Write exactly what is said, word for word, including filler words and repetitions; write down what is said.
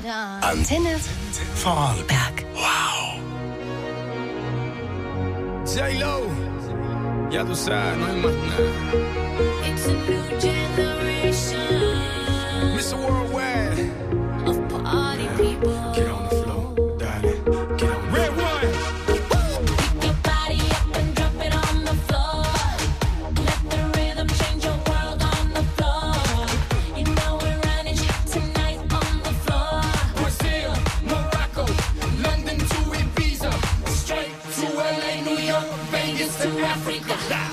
Antenne Vorarlberg. Wow. J-Lo, ya tú sabes, no hay más nada. It's a new generation. mister Worldwide. Of party people. Get on the floor, darling. Get on the Red one. Pick your body up and drop it on the floor. Let the rhythm change your world on the floor. You know we're running shit tonight on the floor. Brazil, Morocco, London to Ibiza, straight to L A, New York, Vegas to Africa.